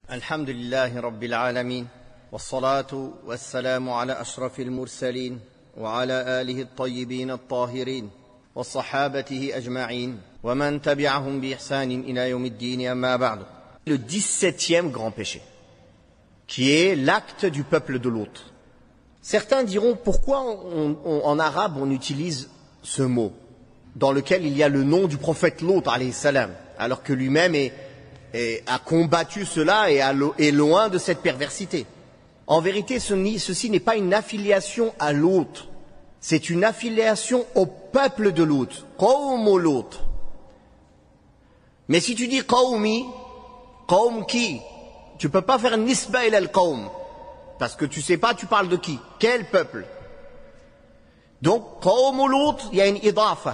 الحمد لله رب العالمين والصلاة والسلام على أشرف المرسلين وعلى آله الطيبين الطاهرين وصحابته أجمعين ومن تبعهم بإحسان إلى يوم الدين أما بعد. Le 17e grand péché, qui est l'acte du peuple de l'autre. Certains diront pourquoi en arabe on utilise ce mot dans lequel il y a le nom du prophète Lot alayhi salam, alors que lui-même a combattu cela et est loin de cette perversité. En vérité, ceci n'est pas une affiliation à l'autre, c'est une affiliation au peuple de l'autre, qawm l'autre. Mais si tu dis qawmi, qawm qui, tu peux pas faire nisba ila al-qawm, parce que tu sais pas tu parles de qui, quel peuple. Donc qawm l'autre, il y a une idafa.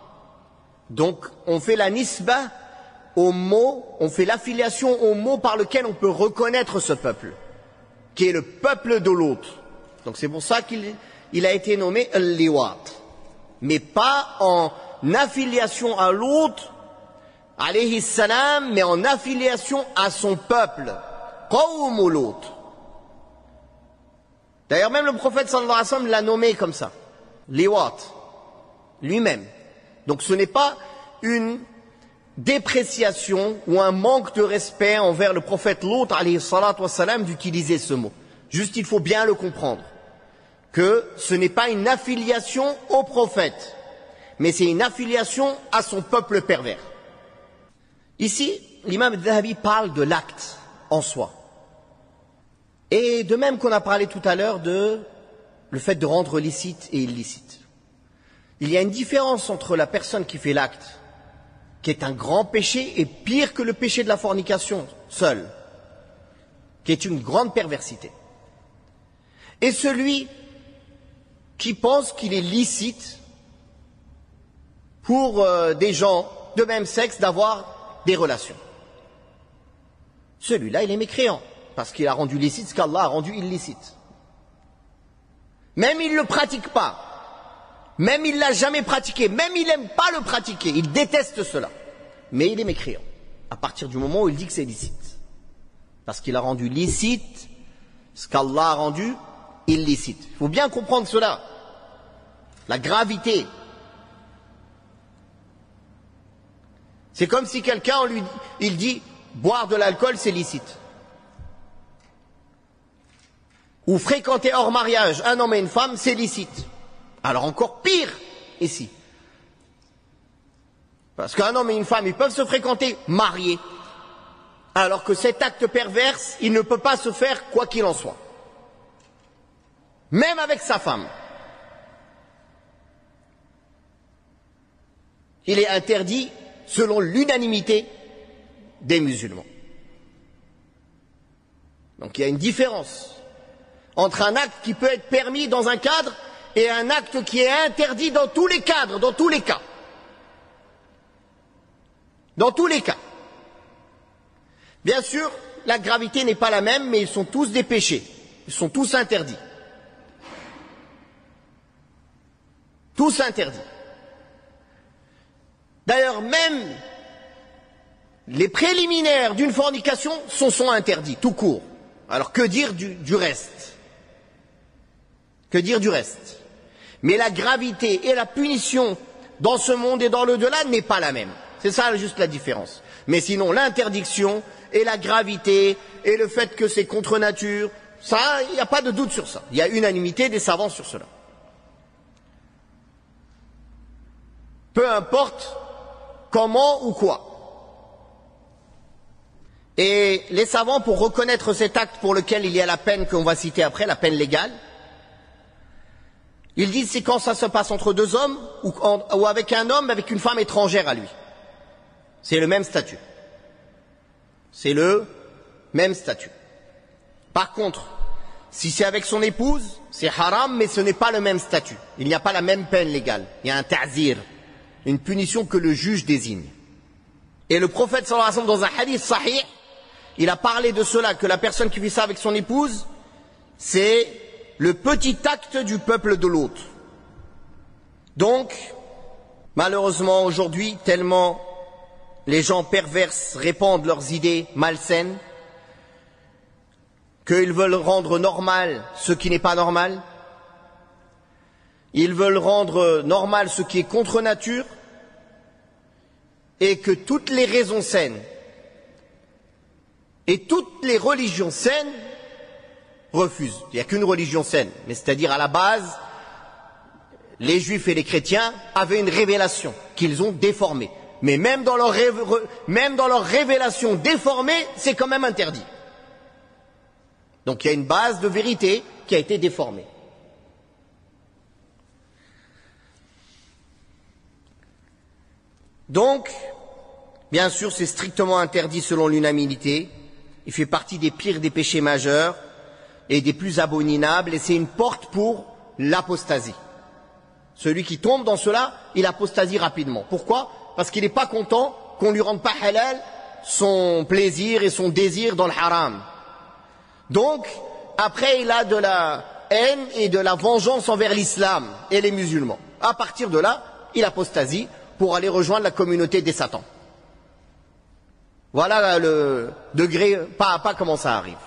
Donc on fait la nisba au mot, on fait l'affiliation au mot par lequel on peut reconnaître ce peuple, qui est le peuple de l'autre. Donc c'est pour ça qu'il a été nommé al-liwat, mais pas en affiliation à l'autre, alayhi salam, mais en affiliation à son peuple, qawm l'autre. D'ailleurs même le prophète sallallahu alayhi wa sallam l'a nommé comme ça, liwat, lui-même. Donc ce n'est pas une dépréciation ou un manque de respect envers le prophète Lot alayhi salatu wassalam d'utiliser ce mot. Juste il faut bien le comprendre, que ce n'est pas une affiliation au prophète, mais c'est une affiliation à son peuple pervers. Ici, l'imam al-Dhahabi parle de l'acte en soi. Et de même qu'on a parlé tout à l'heure de le fait de rendre licite et illicite. Il y a une différence entre la personne qui fait l'acte, qui est un grand péché et pire que le péché de la fornication seul, qui est une grande perversité, et celui qui pense qu'il est licite pour des gens de même sexe d'avoir des relations. Celui-là, il est mécréant, parce qu'il a rendu licite ce qu'Allah a rendu illicite. Même il ne le pratique pas, même il ne l'a jamais pratiqué, même il n'aime pas le pratiquer, il déteste cela. Mais il est mécréant, à partir du moment où il dit que c'est licite. Parce qu'il a rendu licite ce qu'Allah a rendu illicite. Il faut bien comprendre cela, la gravité. C'est comme si quelqu'un, il dit, boire de l'alcool c'est licite. Ou fréquenter hors mariage un homme et une femme, c'est licite. Alors encore pire ici. Parce qu'un homme et une femme, ils peuvent se fréquenter mariés. Alors que cet acte perverse, il ne peut pas se faire quoi qu'il en soit. Même avec sa femme. Il est interdit selon l'unanimité des musulmans. Donc il y a une différence entre un acte qui peut être permis dans un cadre et un acte qui est interdit dans tous les cadres, dans tous les cas. Dans tous les cas. Bien sûr, la gravité n'est pas la même, mais ils sont tous des péchés. Ils sont tous interdits. Tous interdits. D'ailleurs, même les préliminaires d'une fornication sont interdits, tout court. Alors que dire du reste? Que dire du reste? Mais la gravité et la punition dans ce monde et dans l'au-delà n'est pas la même. C'est ça juste la différence. Mais sinon, l'interdiction et la gravité et le fait que c'est contre nature, ça, il n'y a pas de doute sur ça. Il y a unanimité des savants sur cela. Peu importe comment ou quoi. Et les savants, pour reconnaître cet acte pour lequel il y a la peine qu'on va citer après, la peine légale, ils disent c'est quand ça se passe entre deux hommes ou avec un homme avec une femme étrangère à lui. C'est le même statut. C'est le même statut. Par contre, si c'est avec son épouse, c'est haram, mais ce n'est pas le même statut. Il n'y a pas la même peine légale. Il y a un ta'zir, une punition que le juge désigne. Et le prophète sallallahu alayhi wa sallam, dans un hadith sahih, il a parlé de cela, que la personne qui fait ça avec son épouse, c'est le petit acte du peuple de l'autre. Donc, malheureusement aujourd'hui, tellement les gens perverses répandent leurs idées malsaines, qu'ils veulent rendre normal ce qui n'est pas normal, ils veulent rendre normal ce qui est contre nature, et que toutes les raisons saines et toutes les religions saines refusent. Il n'y a qu'une religion saine, mais c'est-à-dire à la base, les juifs et les chrétiens avaient une révélation qu'ils ont déformée. Mais même dans leur révélation déformée, c'est quand même interdit. Donc il y a une base de vérité qui a été déformée. Donc, bien sûr, c'est strictement interdit selon l'unanimité. Il fait partie des pires des péchés majeurs et des plus abominables, et c'est une porte pour l'apostasie. Celui qui tombe dans cela, il apostasie rapidement. Pourquoi? Parce qu'il n'est pas content qu'on lui rende pas halal son plaisir et son désir dans le haram. Donc, après, il a de la haine et de la vengeance envers l'islam et les musulmans. À partir de là, il apostasie pour aller rejoindre la communauté des satans. Voilà le degré, pas à pas, comment ça arrive.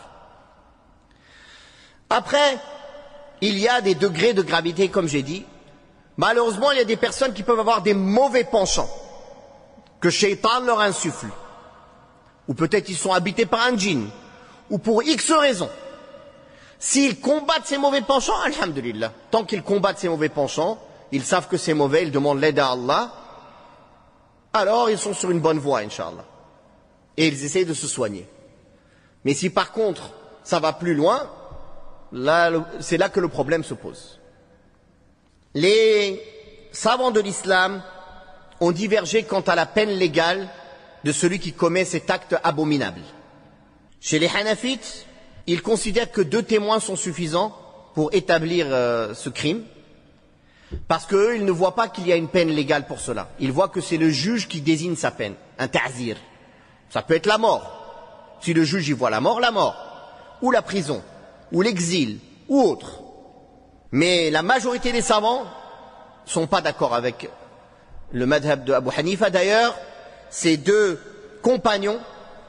Après, il y a des degrés de gravité, comme j'ai dit. Malheureusement, il y a des personnes qui peuvent avoir des mauvais penchants que Shaitan leur insuffle. Ou peut-être ils sont habités par un djinn, ou pour X raisons. S'ils combattent ces mauvais penchants, alhamdulillah. Tant qu'ils combattent ces mauvais penchants, ils savent que c'est mauvais, ils demandent l'aide à Allah, alors ils sont sur une bonne voie, Inch'Allah. Et ils essayent de se soigner. Mais si par contre, ça va plus loin, là, c'est là que le problème se pose. Les savants de l'islam ont divergé quant à la peine légale de celui qui commet cet acte abominable. Chez les Hanafites, ils considèrent que 2 témoins sont suffisants pour établir ce crime, parce qu'eux, ils ne voient pas qu'il y a une peine légale pour cela. Ils voient que c'est le juge qui désigne sa peine, un ta'zir. Ça peut être la mort. Si le juge y voit la mort, ou la prison, ou l'exil, ou autre. Mais la majorité des savants ne sont pas d'accord avec le madhab de Abu Hanifa. D'ailleurs, ces 2 compagnons,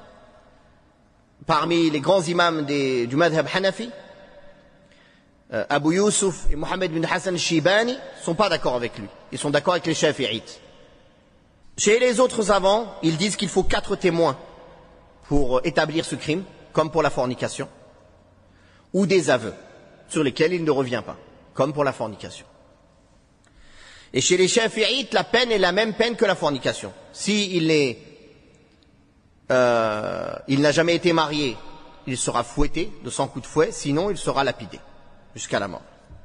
parmi les grands imams du madhab Hanafi, Abu Yusuf et Mohammed bin Hassan al-Shibani, ne sont pas d'accord avec lui. Ils sont d'accord avec les Shafi'ites. Chez les autres savants, ils disent qu'il faut 4 témoins pour établir ce crime, comme pour la fornication, ou des aveux, sur lesquels il ne revient pas, comme pour la fornication. Et chez les Shafi'ites, la peine est la même peine que la fornication. Il n'a jamais été marié, il sera fouetté de 100 coups de fouet, sinon il sera lapidé jusqu'à la mort.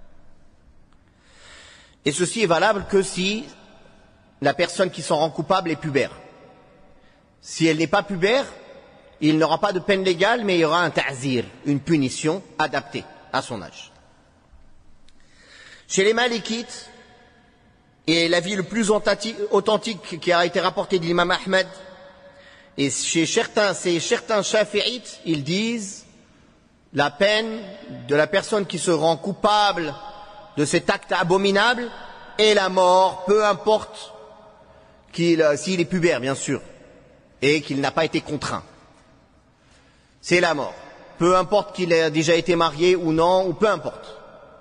Et ceci est valable que si la personne qui s'en rend coupable est pubère. Si elle n'est pas pubère, il n'aura pas de peine légale, mais il y aura un ta'zir, une punition adaptée à son âge. Chez les Malikites, et l'avis le plus authentique qui a été rapporté de l'imam Ahmed, et chez certains Shafi'ites, ils disent la peine de la personne qui se rend coupable de cet acte abominable est la mort, peu importe s'il est pubère, bien sûr, et qu'il n'a pas été contraint. C'est la mort. Peu importe qu'il ait déjà été marié ou non, ou peu importe.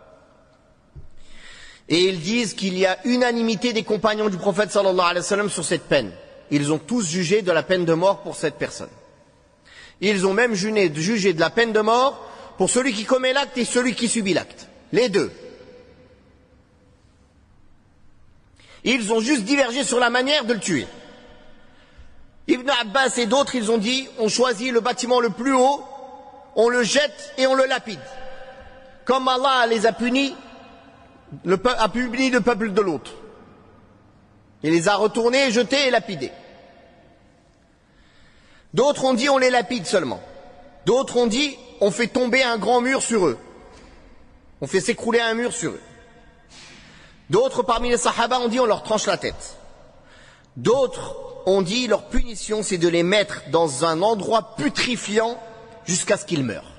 Et ils disent qu'il y a unanimité des compagnons du prophète sallallahu alayhi wa sallam sur cette peine. Ils ont tous jugé de la peine de mort pour cette personne. Ils ont même jugé de la peine de mort pour celui qui commet l'acte et celui qui subit l'acte. Les 2. Ils ont juste divergé sur la manière de le tuer. Ibn Abbas et d'autres, ils ont dit, on choisit le bâtiment le plus haut, on le jette et on le lapide. Comme Allah les a punis, a puni le peuple de l'autre. Il les a retournés, jetés et lapidés. D'autres ont dit, on les lapide seulement. D'autres ont dit, on fait tomber un grand mur sur eux. On fait s'écrouler un mur sur eux. D'autres parmi les sahaba ont dit, on leur tranche la tête. D'autres ont dit, leur punition, c'est de les mettre dans un endroit putrifiant jusqu'à ce qu'ils meurent.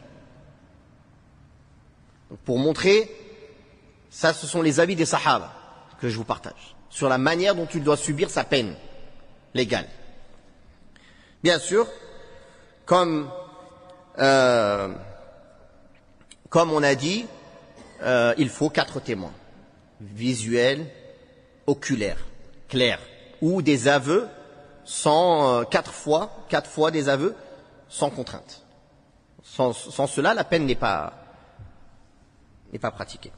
Donc, pour montrer, ça, ce sont les avis des sahaba que je vous partage, sur la manière dont il doit subir sa peine légale. Bien sûr, comme comme on a dit, il faut 4 témoins, visuels, oculaires, clairs, ou des aveux sans 4 fois des aveux sans contrainte. Sans cela, la peine n'est pas pratiquée.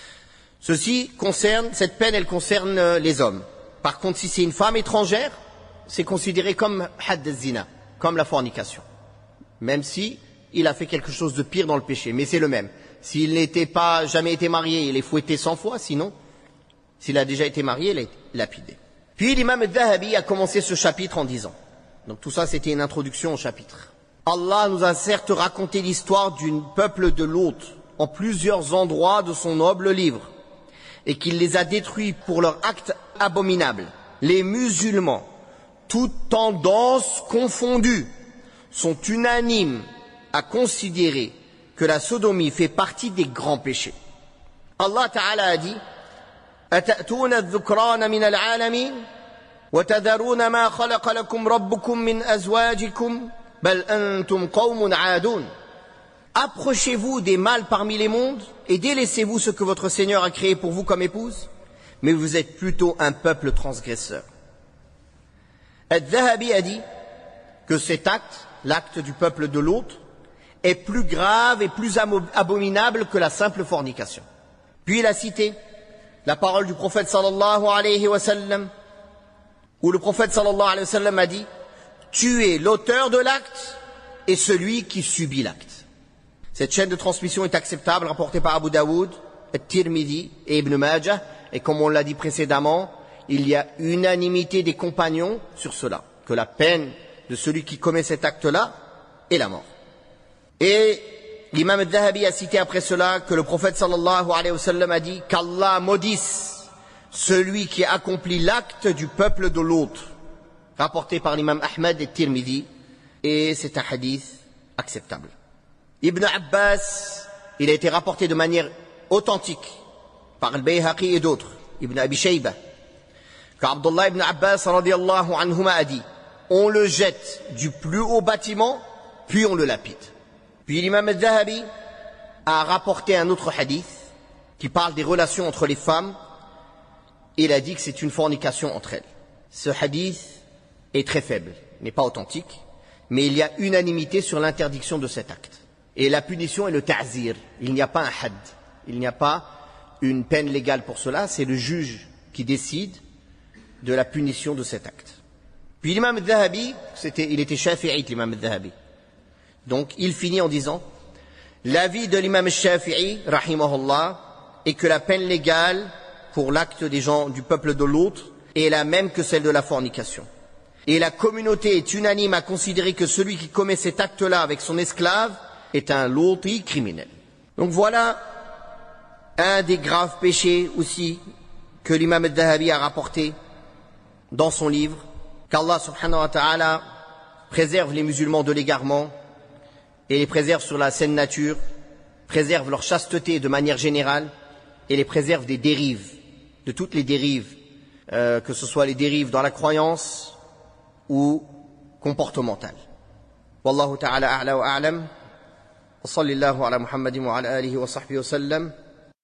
Cette peine, elle concerne les hommes. Par contre, si c'est une femme étrangère, c'est considéré comme hadd az-zina, comme la fornication. Même si il a fait quelque chose de pire dans le péché, mais c'est le même. S'il n'était pas jamais été marié, il est fouetté 100 fois, sinon, s'il a déjà été marié, il est lapidé. Puis l'imam al-Dhahabi a commencé ce chapitre en disant, donc tout ça c'était une introduction au chapitre. Allah nous a certes raconté l'histoire d'un peuple de Lot en plusieurs endroits de son noble livre, et qu'il les a détruits pour leurs actes abominables. Les musulmans, toutes tendances confondues, sont unanimes à considérer que la sodomie fait partie des grands péchés. Allah Ta'ala a dit أَتَأْتُونَ الذُّكْرَانَ مِنَ الْعَالَمِينَ وَتَذَرُونَ مَا خَلَقَ لَكُمْ رَبُّكُمْ مِنْ أَزْوَاجِكُمْ بَلْ أَنْتُمْ قَوْمٌ عَادُونَ. Approchez-vous des mâles parmi les mondes et délaissez-vous ce que votre Seigneur a créé pour vous comme épouse, mais vous êtes plutôt un peuple transgresseur. Al-Dhahabi a dit que cet acte, l'acte du peuple de Lot, est plus grave et plus abominable que la simple fornication. Puis il a cité la parole du prophète sallallahu alayhi wa sallam, où le prophète sallallahu alayhi wa sallam a dit « Tuez l'auteur de l'acte et celui qui subit l'acte ». Cette chaîne de transmission est acceptable, rapportée par Abu Daoud, At-Tirmidhi et Ibn Majah, et comme on l'a dit précédemment, il y a unanimité des compagnons sur cela, que la peine de celui qui commet cet acte-là est la mort. Et l'imam al-Dhahabi a cité après cela que le prophète sallallahu alayhi wa sallam a dit qu'Allah maudisse celui qui accomplit l'acte du peuple de l'autre, rapporté par l'imam Ahmad et Tirmidhi, et c'est un hadith acceptable. Ibn Abbas, il a été rapporté de manière authentique par al-Bayhaqi et d'autres, Ibn Abi Shayba, qu'Abdullah ibn Abbas radiyallahu anhuma a dit on le jette du plus haut bâtiment, puis on le lapide. Puis l'imam al-Dhahabi a rapporté un autre hadith qui parle des relations entre les femmes. Il a dit que c'est une fornication entre elles. Ce hadith est très faible, n'est pas authentique, mais il y a unanimité sur l'interdiction de cet acte. Et la punition est le ta'zir. Il n'y a pas un had. Il n'y a pas une peine légale pour cela. C'est le juge qui décide de la punition de cet acte. Puis l'imam al-Dhahabi, il était shafi'ite l'imam al-Dhahabi. Donc il finit en disant l'avis de l'imam al-Shafi'i, rahimahullah, est que la peine légale pour l'acte des gens du peuple de l'autre est la même que celle de la fornication. Et la communauté est unanime à considérer que celui qui commet cet acte-là avec son esclave est un loti criminel. Donc voilà un des graves péchés aussi que l'imam al-Dhahabi a rapporté dans son livre, qu'Allah subhanahu wa ta'ala préserve les musulmans de l'égarement et les préserve sur la saine nature, préserve leur chasteté de manière générale et les préserve des dérives, de toutes les dérives, que ce soit les dérives dans la croyance ou comportementales. Wallahu ta'ala a'la wa a'lam. وصلى الله على محمد وعلى آله وصحبه وسلم